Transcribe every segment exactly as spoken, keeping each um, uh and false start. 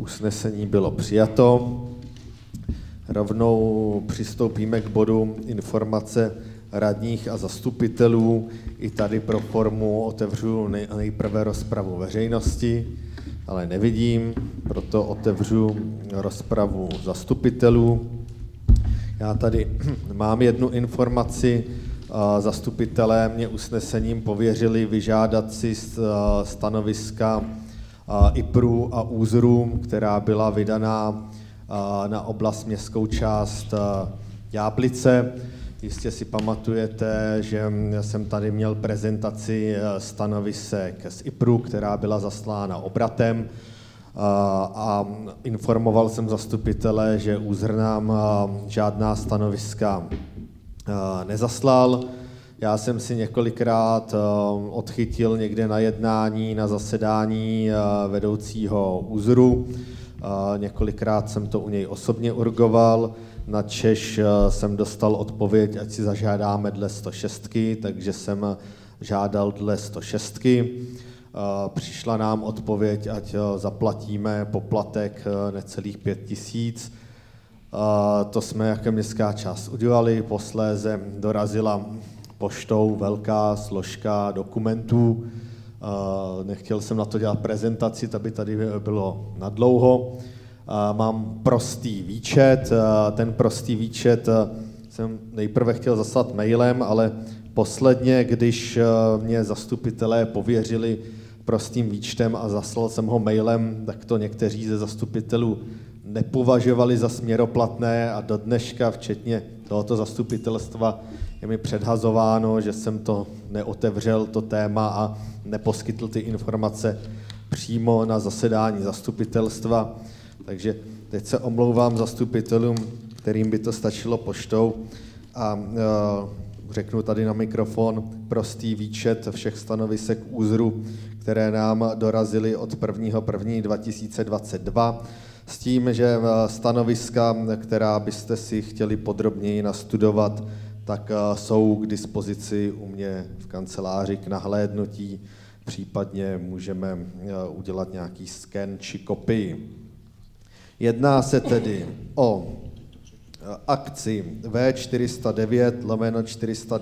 Usnesení bylo přijato. Rovnou přistoupíme k bodu informace radních a zastupitelů. I tady pro formu otevřu nejprve rozpravu veřejnosti, ale nevidím, proto otevřu rozpravu zastupitelů. Já tady mám jednu informaci. Zastupitelé mě usnesením pověřili vyžádat si stanoviska I P R U a ÚZRu, která byla vydaná na oblast městskou část Ďáblice. Jistě si pamatujete, že jsem tady měl prezentaci stanovisek z I P R U, která byla zaslána obratem, a informoval jsem zastupitele, že ÚZR nám žádná stanoviska nezaslal. Já jsem si několikrát odchytil někde na jednání, na zasedání vedoucího ÚZRu. Několikrát jsem to u něj osobně urgoval, načež jsem dostal odpověď, ať si zažádáme dle sto šest, takže jsem žádal dle sto šest. Přišla nám odpověď, ať zaplatíme poplatek necelých pět tisíc. To jsme jako městská část udělali, posléze dorazila poštou velká složka dokumentů. Nechtěl jsem na to dělat prezentaci, to by tady bylo nadlouho. Mám prostý výčet, ten prostý výčet jsem nejprve chtěl zaslat mailem, ale posledně, když mě zastupitelé pověřili prostým výčtem a zaslal jsem ho mailem, tak to někteří ze zastupitelů nepovažovali za směroplatné a do dneška, včetně tohoto zastupitelstva, je mi předhazováno, že jsem to neotevřel, to téma, a neposkytl ty informace přímo na zasedání zastupitelstva. Takže teď se omlouvám zastupitelům, kterým by to stačilo poštou, a uh, řeknu tady na mikrofon prostý výčet všech stanovisek ÚZRu, které nám dorazily od prvního prvního dva tisíce dvacet dva, s tím, že stanoviska, která byste si chtěli podrobněji nastudovat, tak jsou k dispozici u mě v kanceláři k nahlédnutí, případně můžeme udělat nějaký sken či kopii. Jedná se tedy o akci V čtyři sta devět lomeno čtyři sta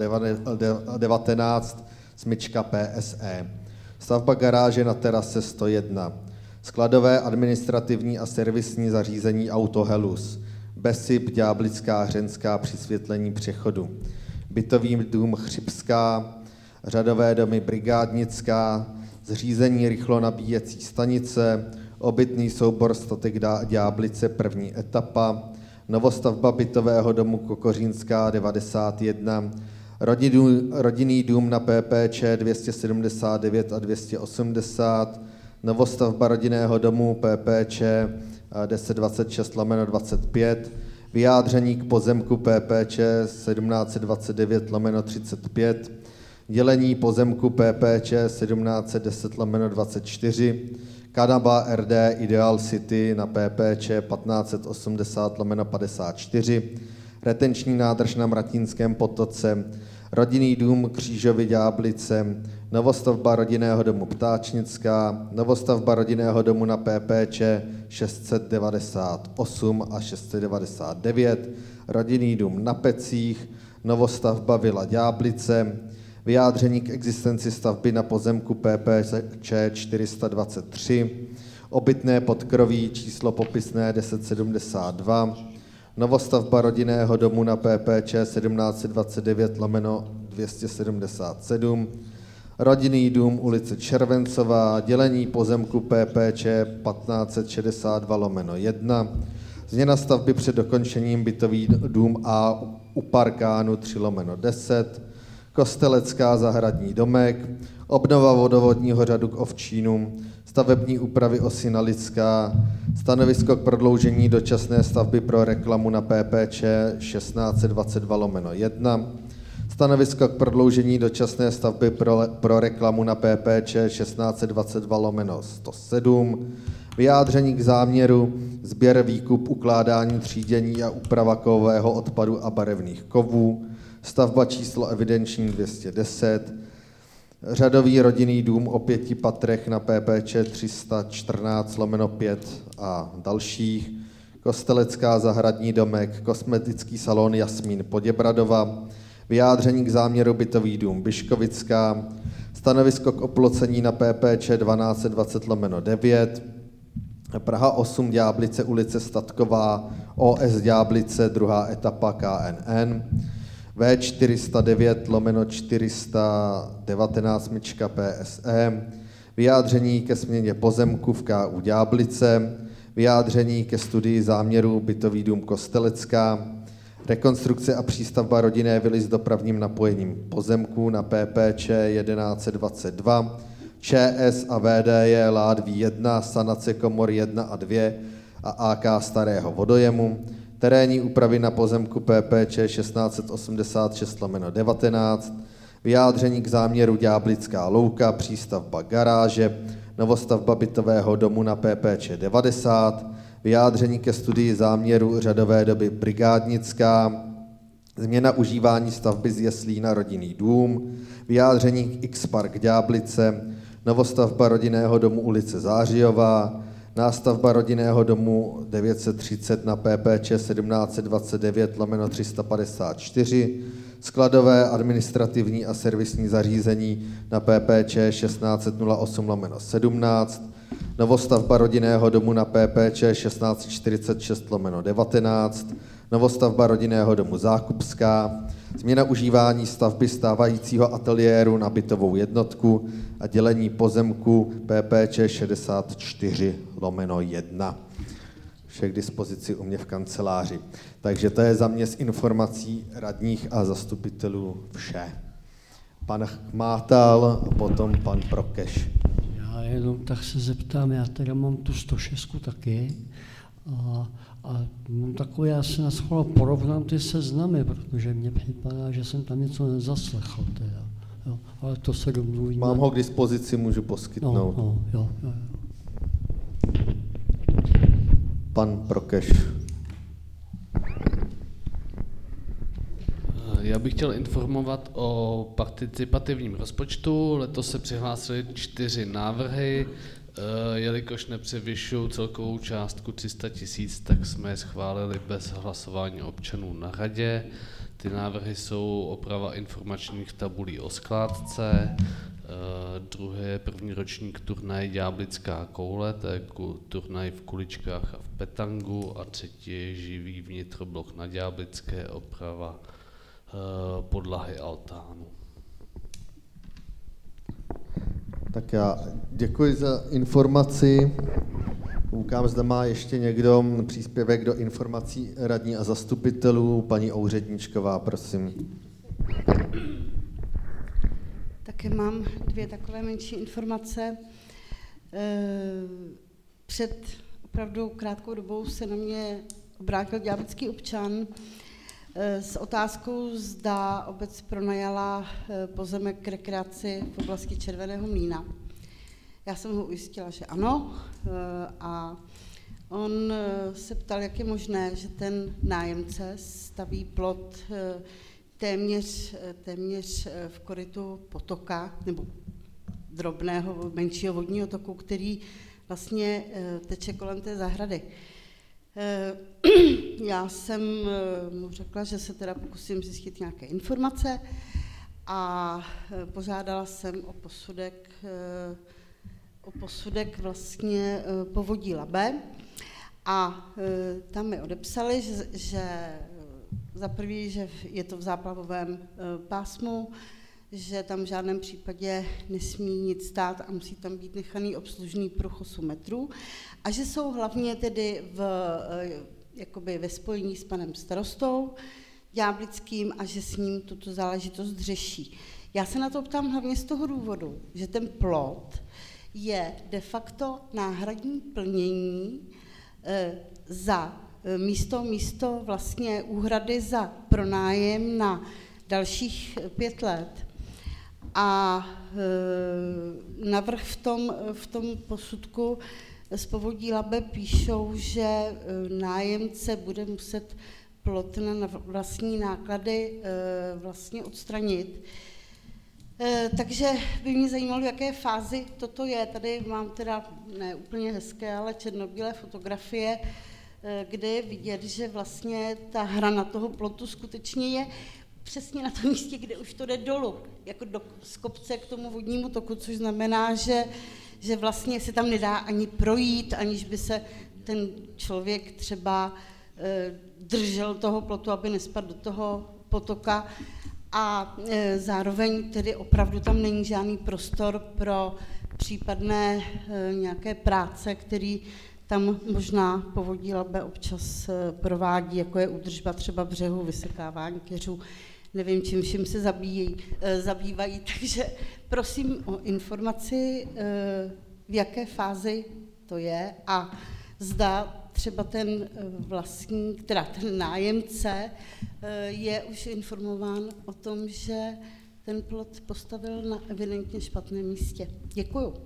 devatenáct smyčka P S E. Stavba garáže na terase sto jedna. Skladové, administrativní a servisní zařízení Autohelus. Besip, Ďáblická, Hřenská, přisvětlení přechodu. Bytový dům Chřibská, řadové domy Brigádnická, zřízení rychlonabíjecí stanice, obytný soubor Statek Ďáblice, první etapa, novostavba bytového domu Kokořínská devadesát jedna, rodinný dům na P P Č dvě stě sedmdesát devět a dvě stě osmdesát, novostavba rodinného domu P P Č deset dvacet šest lomeno dvacet pět, vyjádření k pozemku P P Č sedmnáct dvacet devět lomeno třicet pět, dělení pozemku P P Č sedmnáct deset lomeno dvacet čtyři, Kanaba R D Ideal City na P P Č patnáct osmdesát lomeno padesát čtyři, retenční nádrž na Mratínském potoce, rodinný dům Křížovy Ďáblice, novostavba rodinného domu Ptáčnická, novostavba rodinného domu na P P Č šest set devadesát osm a šest set devadesát devět, rodinný dům na Pecích, novostavba Vila Ďáblice, vyjádření k existenci stavby na pozemku P P Č čtyři sta dvacet tři, obytné podkroví číslo popisné deset sedmdesát dva, novostavba rodinného domu na P P Č sedmnáct dvacet devět lomeno dvě stě sedmdesát sedm, rodinný dům ulice Červencová, dělení pozemku P P Č patnáct šedesát dva lomeno jedna, změna stavby před dokončením bytový dům A u Parkánu tři lomeno deset, Kostelecká zahradní domek, obnova vodovodního řadu k Ovčínům, stavební úpravy Osina Lidská, stanovisko k prodloužení dočasné stavby pro reklamu na P P Č šestnáct dvacet dva lomeno jedna, stanovisko k prodloužení dočasné stavby pro, pro reklamu na P P Č šestnáct dvacet dva lomeno sto sedm, vyjádření k záměru, sběr, výkup, ukládání, třídění a úprava kovového odpadu a barevných kovů, stavba číslo evidenční dvě stě deset, řadový rodinný dům o pěti patrech na P P Č tři sta čtrnáct lomeno pět a dalších, Kostelecká zahradní domek, kosmetický salon Jasmín Poděbradova, vyjádření k záměru bytový dům Byškovická, stanovisko k oplocení na P P Č dvanáct dvacet lomeno devět, Praha osm Ďáblice ulice Statková, O S Ďáblice, druhá etapa K N N, V čtyři sta devět lomeno čtyři sta devatenáct myčka P S E, vyjádření ke směně pozemku v K U Ďáblice, vyjádření ke studii záměru bytový dům Kostelecká, rekonstrukce a přístavba rodinné vily s dopravním napojením pozemků na P P Č jedenáct dvacet dva, Č S a V D J Ládví jedna, sanace komor jedna a dvě a A K starého vodojemu, terénní úpravy na pozemku P P Č šestnáct osmdesát šest lomeno devatenáct, vyjádření k záměru Ďáblická louka, přístavba garáže, novostavba bytového domu na P P Č devadesát, vyjádření ke studii záměru řadové doby Brigádnická, změna užívání stavby z jeslí na rodinný dům, vyjádření k X-Park Ďáblice, novostavba rodinného domu ulice Zářijová, nástavba rodinného domu devět set třicet na P P Č sedmnáct dvacet devět lomeno tři sta padesát čtyři, skladové, administrativní a servisní zařízení na P P Č šestnáct nula osm lomeno sedmnáct, novostavba rodinného domu na P P Č šestnáct čtyřicet šest lomeno devatenáct, novostavba rodinného domu Zákupská, změna užívání stavby stávajícího ateliéru na bytovou jednotku a dělení pozemku P P Č šedesát čtyři lomeno jedna. Vše k dispozici u mě v kanceláři. Takže to je za mě z informací radních a zastupitelů vše. Pan Chmátal a potom pan Prokeš. Já jenom tak se zeptám, já teda mám tu sto šest taky a, a mám takové, já se na schvál porovnám ty seznamy, protože mně připadá, že jsem tam něco nezaslechl teda. Jo, ale to se domluvíme. Mám ho k dispozici, můžu poskytnout. No, no, jo, jo, jo. Pan Prokeš. Já bych chtěl informovat o participativním rozpočtu. Letos se přihlásily čtyři návrhy. Jelikož nepřevyšují celkovou částku tři sta tisíc, tak jsme je schválili bez hlasování občanů na radě. Ty návrhy jsou oprava informačních tabulí o skládce, druhý je první ročník turnaj Ďáblická koule, to je turnaj v kuličkách a v petangu, a třetí je živý vnitroblok na Ďáblické, oprava podlahy altánu. Tak já děkuji za informaci. Koukám, zda má ještě někdo příspěvek do informací radní a zastupitelů. Paní Ouředničková, prosím. Také mám dvě takové menší informace. Před opravdu krátkou dobou se na mě obrátil ďáblický občan s otázkou, zda obec pronajala pozemek k rekreaci v oblasti Červeného mlýna. Já jsem ho ujistila, že ano, a on se ptal, jak je možné, že ten nájemce staví plot téměř, téměř v korytu potoka, nebo drobného, menšího vodního toku, který vlastně teče kolem té zahrady. Já jsem mu řekla, že se teda pokusím zjistit nějaké informace a požádala jsem o posudek, o posudek vlastně povodí Labe a tam mi odepsali, že, že za prvý, že je to v záplavovém pásmu, že tam v žádném případě nesmí nic stát a musí tam být nechaný obslužný pruh osm metrů a že jsou hlavně tedy v, jakoby ve spojení s panem starostou Ďáblickým a že s ním tuto záležitost řeší. Já se na to ptám hlavně z toho důvodu, že ten plot je de facto náhradní plnění e, za místo, místo vlastně úhrady za pronájem na dalších pět let. A e, navrch v tom, v tom posudku z povodí Labe píšou, že e, nájemce bude muset plot na vlastní náklady e, vlastně odstranit. Takže by mě zajímalo, v jaké fázi toto je. Tady mám teda ne úplně hezké, ale černobílé fotografie, kde je vidět, že vlastně ta hrana toho plotu skutečně je přesně na tom místě, kde už to jde dolů, jako do, z kopce k tomu vodnímu toku, což znamená, že, že vlastně se tam nedá ani projít, aniž by se ten člověk třeba e, držel toho plotu, aby nespadl do toho potoka. A e, zároveň tedy opravdu tam není žádný prostor pro případné e, nějaké práce, který tam možná Povodí Labe občas e, provádí, jako je údržba třeba břehu, vysekávání keřů, nevím, čím vším se zabíjí, e, zabývají. Takže prosím o informaci, e, v jaké fázi to je a zda třeba ten vlastník, teda ten nájemce je už informován o tom, že ten plot postavil na evidentně špatném místě. Děkuju. Uh,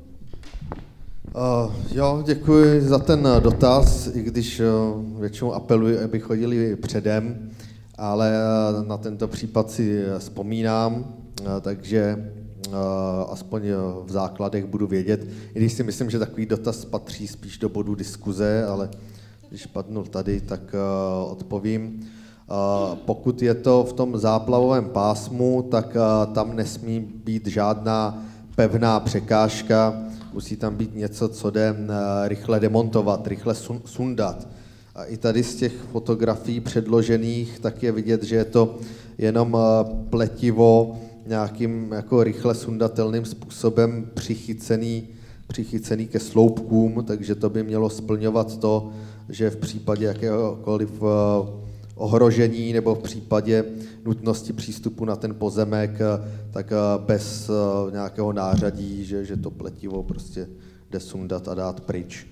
jo, děkuji za ten dotaz, i když uh, většinou apeluji, aby chodili předem, ale uh, na tento případ si vzpomínám, uh, takže uh, aspoň v základech budu vědět, i když si myslím, že takový dotaz patří spíš do bodu diskuze, ale když padnul tady, tak uh, odpovím. Uh, pokud je to v tom záplavovém pásmu, tak uh, tam nesmí být žádná pevná překážka, musí tam být něco, co jde uh, rychle demontovat, rychle sun- sundat. A i tady z těch fotografií předložených, tak je vidět, že je to jenom uh, pletivo nějakým jako rychle sundatelným způsobem přichycený, přichycený ke sloupkům, takže to by mělo splňovat to, že v případě jakéhokoliv uh, ohrožení nebo v případě nutnosti přístupu na ten pozemek, tak bez nějakého nářadí, že, že to pletivo prostě jde sundat a dát pryč.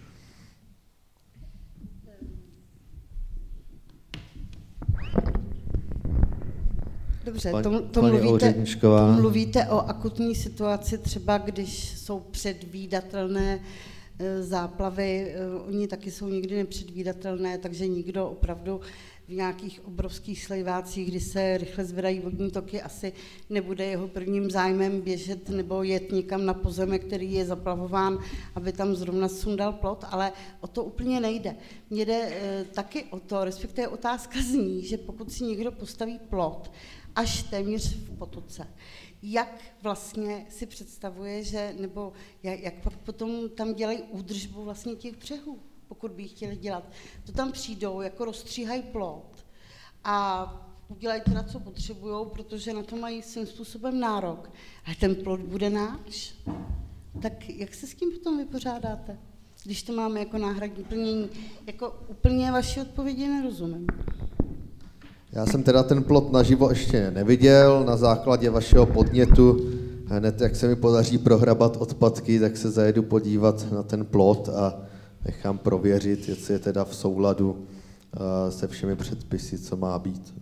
Dobře, Pan, to, to, mluvíte, to mluvíte o akutní situaci, třeba když jsou předvídatelné záplavy, oni taky jsou nikdy nepředvídatelné, takže nikdo opravdu v nějakých obrovských slejvácích, kdy se rychle zvedají vodní toky, asi nebude jeho prvním zájmem běžet nebo jet někam na pozemek, který je zaplavován, aby tam zrovna sundal plot, ale o to úplně nejde. Mně jde e, taky o to, respektive otázka zní, že pokud si někdo postaví plot až téměř v potoce, jak vlastně si představuje, že, nebo jak, jak potom tam dělají údržbu vlastně těch břehů, pokud by chtěli dělat. To tam přijdou, jako rozstříhají plot a udělají teda, co potřebujou, protože na to mají svým způsobem nárok. Ale ten plot bude náš. Tak jak se s tím potom vypořádáte, když to máme jako náhradní plnění? Jako úplně vaši odpovědi nerozumím. Já jsem teda ten plot naživo ještě neviděl, na základě vašeho podnětu, hned jak se mi podaří prohrabat odpadky, tak se zajedu podívat na ten plot a nechám prověřit, jestli je teda v souladu se všemi předpisy, co má být.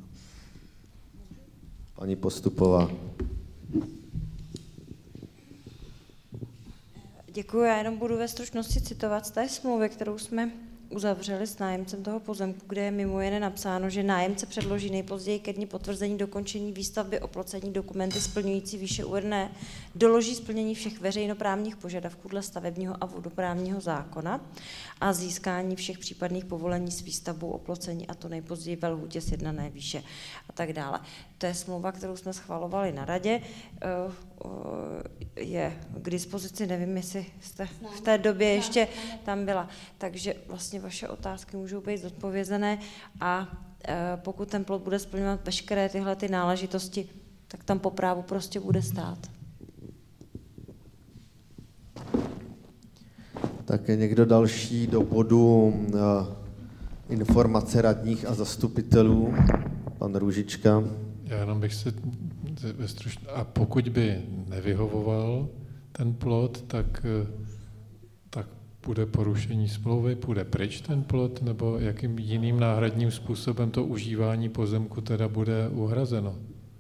Paní Postupová. Děkuji, já jenom budu ve stručnosti citovat z té smlouvy, kterou jsme uzavřeli s nájemcem toho pozemku, kde je mimo jiné napsáno, že nájemce předloží nejpozději ke dni potvrzení dokončení výstavby oplocení dokumenty splňující výše uvedené, doloží splnění všech veřejnoprávních požadavků dle stavebního a vodoprávního zákona a získání všech případných povolení s výstavbou oplocení, a to nejpozději ve lhůtě sjednané výše a tak dále. To je smlouva, kterou jsme schvalovali na radě, je k dispozici, nevím, jestli jste v té době ještě tam byla. Takže vlastně vaše otázky můžou být zodpovězené a pokud ten plot bude splňovat veškeré tyhle ty náležitosti, tak tam po právu prostě bude stát. Tak je někdo další do bodu informace radních a zastupitelů? Pan Růžička. Já jenom bych se a pokud by nevyhovoval ten plot, tak, tak bude porušení smlouvy, půjde pryč ten plot, nebo jakým jiným náhradním způsobem to užívání pozemku teda bude uhrazeno?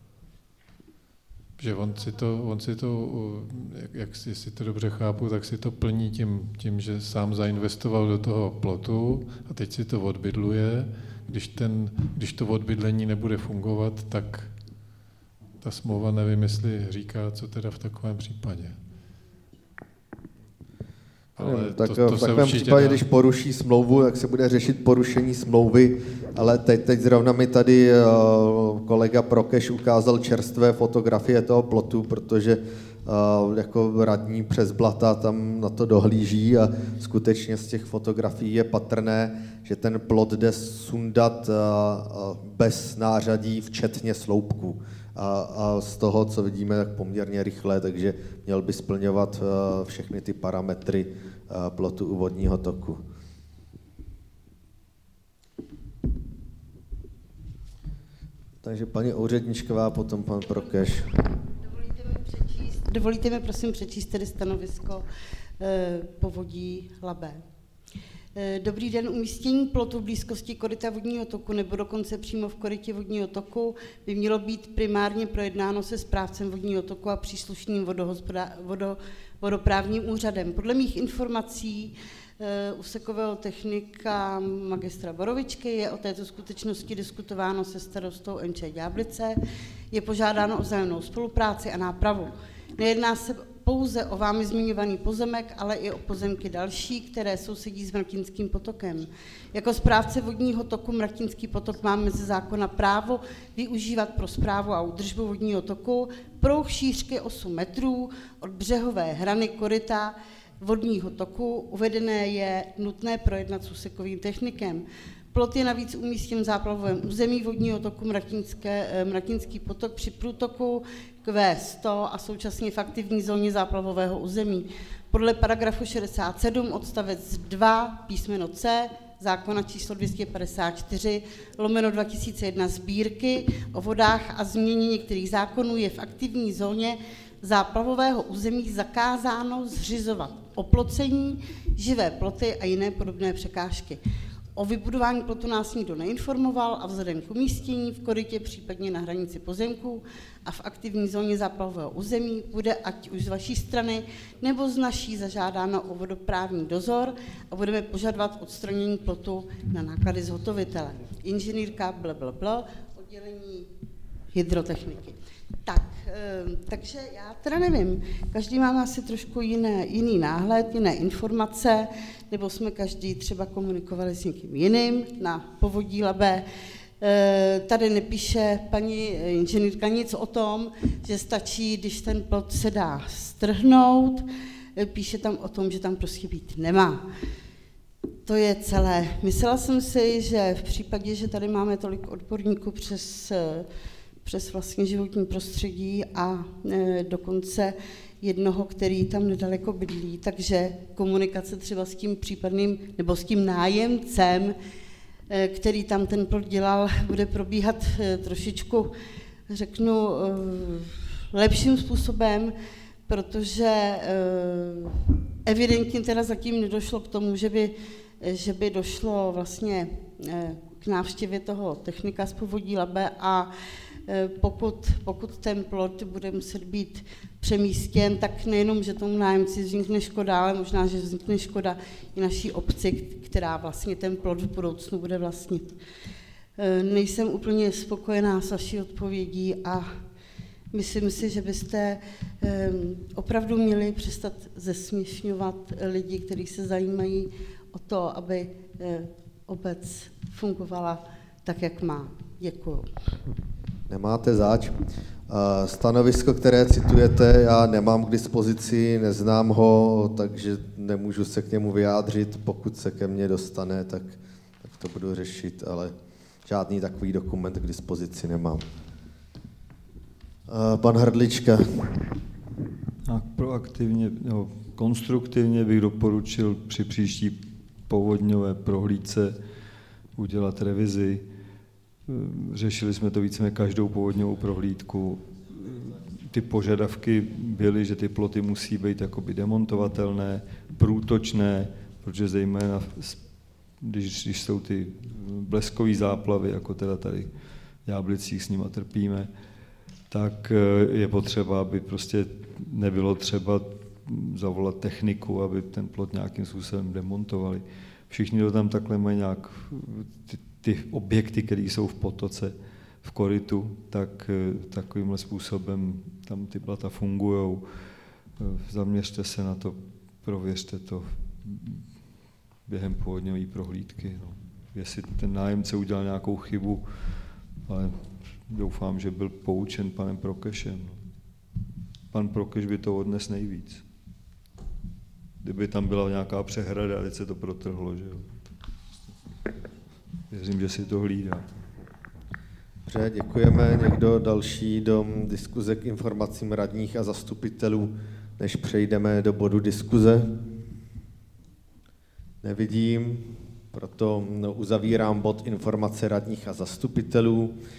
Že on si to, on si to jak, jak si, si to dobře chápu, tak si to plní tím, tím, že sám zainvestoval do toho plotu a teď si to odbydluje. Když, ten, když to odbydlení nebude fungovat, tak ta smlouva nevím, jestli říká, co teda v takovém případě. Ale tak to, to v takovém případě, dá... když poruší smlouvu, tak se bude řešit porušení smlouvy, ale teď, teď zrovna mi tady uh, kolega Prokeš ukázal čerstvé fotografie toho plotu, protože uh, jako radní přes blata tam na to dohlíží a skutečně z těch fotografií je patrné, že ten plot jde sundat uh, uh, bez nářadí, včetně sloupků. A, a z toho, co vidíme, tak poměrně rychle, takže měl by splňovat uh, všechny ty parametry uh, plotu u vodního toku. Takže paní úředničková, potom pan Prokeš. Dovolíte mi, přečíst, dovolíte mi prosím přečíst tedy stanovisko eh, povodí Labé. Dobrý den, umístění plotu v blízkosti koryta vodního toku nebo dokonce přímo v korytě vodního toku by mělo být primárně projednáno se správcem vodního toku a příslušným vodo, vodoprávním úřadem. Podle mých informací uh, úsekového technika magistra Borovičky je o této skutečnosti diskutováno se starostou M Č Ďáblice, je požádáno o vzájemnou spolupráci a nápravu. Nejedná se pouze o vámi zmiňovaný pozemek, ale i o pozemky další, které sousedí s Mratinským potokem. Jako správce vodního toku Mratinský potok máme ze zákona právo využívat pro správu a údržbu vodního toku prouh šířky osm metrů od břehové hrany koryta vodního toku. Uvedené je nutné projednat s úsekovým technikem. Plot je navíc umístěn v záplavovém území vodního toku Mratinské, Mratinský potok při průtoku k V sto a současně v aktivní zóně záplavového území. Podle paragrafu šedesát sedm odstavec dva písmeno C zákona číslo dvě stě padesát čtyři lomeno dva tisíce jedna sbírky o vodách a změně některých zákonů je v aktivní zóně záplavového území zakázáno zřizovat oplocení, živé ploty a jiné podobné překážky. O vybudování plotu nás nikdo neinformoval a vzhledem k umístění v korytě, případně na hranici pozemků a v aktivní zóně záplavového území bude ať už z vaší strany nebo z naší zažádáno o vodoprávní dozor a budeme požadovat odstranění plotu na náklady zhotovitele. Inženýrka blablabla, oddělení hydrotechniky. Tak, takže já teda nevím, každý máme asi trošku jiné, jiný náhled, jiné informace, nebo jsme každý třeba komunikovali s někým jiným na povodí Labé. Tady nepíše paní inženýrka nic o tom, že stačí, když ten plot se dá strhnout, píše tam o tom, že tam prostě být nemá. To je celé. Myslela jsem si, že v případě, že tady máme tolik odborníků přes přes vlastně životní prostředí a e, dokonce jednoho, který tam nedaleko bydlí, takže komunikace třeba s tím případným, nebo s tím nájemcem, e, který tam ten plot dělal, bude probíhat e, trošičku, řeknu, e, lepším způsobem, protože e, evidentně teda zatím nedošlo k tomu, že by, že by došlo vlastně e, k návštěvě toho technika z povodí Labe a Pokud, pokud ten plot bude muset být přemístěn, tak nejenom, že tomu nájemci vznikne škoda, ale možná, že vznikne škoda i naší obci, která vlastně ten plot v budoucnu bude vlastnit. Nejsem úplně spokojená s vaší odpovědí a myslím si, že byste opravdu měli přestat zesměšňovat lidi, kteří se zajímají o to, aby obec fungovala tak, jak má. Děkuju. Nemáte zač. Stanovisko, které citujete, já nemám k dispozici, neznám ho, takže nemůžu se k němu vyjádřit. Pokud se ke mně dostane, tak, tak to budu řešit, ale žádný takový dokument k dispozici nemám. Pan Hrdlička. Tak proaktivně, no, konstruktivně bych doporučil při příští povodňové prohlídce udělat revizi. Řešili jsme to víceméně každou povodňovou prohlídku. Ty požadavky byly, že ty ploty musí být jakoby demontovatelné, průtočné, protože zejména, když, když jsou ty bleskové záplavy, jako teda tady v Ďáblicích s nima trpíme, tak je potřeba, aby prostě nebylo třeba zavolat techniku, aby ten plot nějakým způsobem demontovali. Všichni to tam takhle mají nějak ty, ty objekty, které jsou v potoce, v korytu, tak takovýmhle způsobem tam ty blata fungují. Zaměřte se na to, prověřte to během povodňové prohlídky. No. Jestli ten nájemce udělal nějakou chybu, ale doufám, že byl poučen panem Prokešem. No. Pan Prokeš by to odnes nejvíc. Kdyby tam byla nějaká přehrada, a teď se to protrhlo, že jo. Věřím, že si to hlídá. Dobře, děkujeme. Někdo další do diskuze k informacím radních a zastupitelů, než přejdeme do bodu diskuze? Nevidím, proto uzavírám bod informace radních a zastupitelů.